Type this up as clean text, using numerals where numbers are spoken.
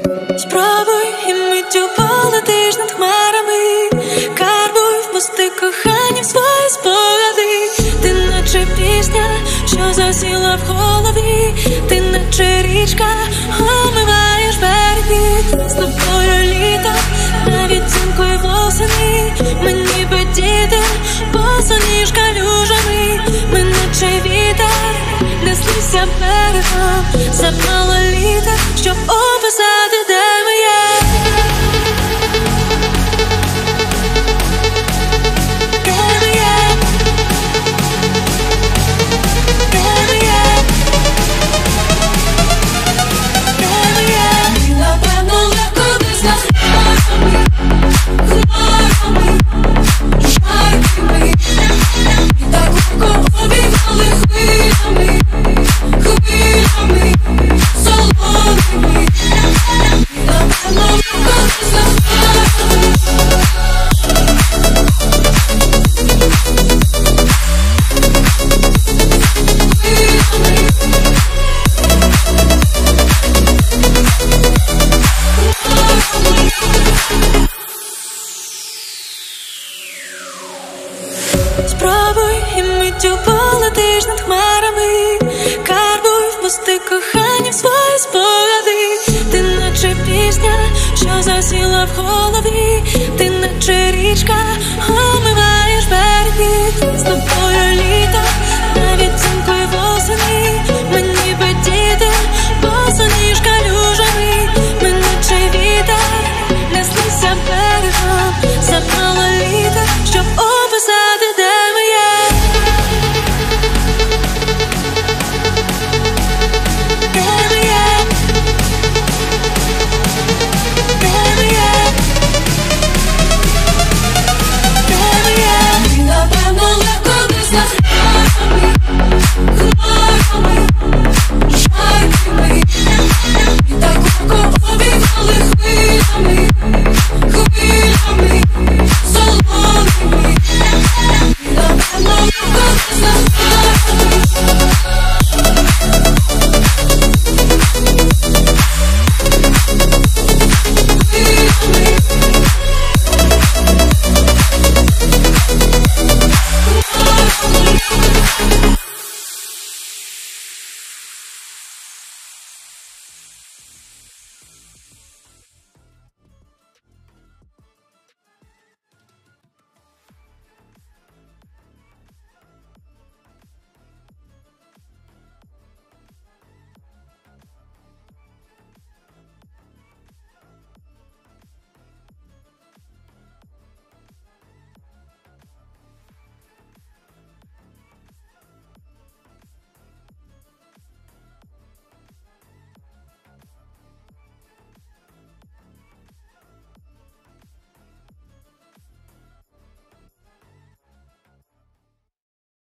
Спробуй і миттю полетиш над хмарами, карбуй в мости кохання в свої спогади. Ти наче пісня, що засіла в голові, ти наче річка, омиваєш береги. З тобою літо, навіть взимкою восени, ми ніби діти, босоніж калюжами. Ми наче вітер, неслися берегом, замало літа, щоб описати, де ми є. Спробуй і миттю полетиш над хмарами, карбуй в мости кохання в свої спогади. Ти наче пісня, що засіла в голові, ти наче річка,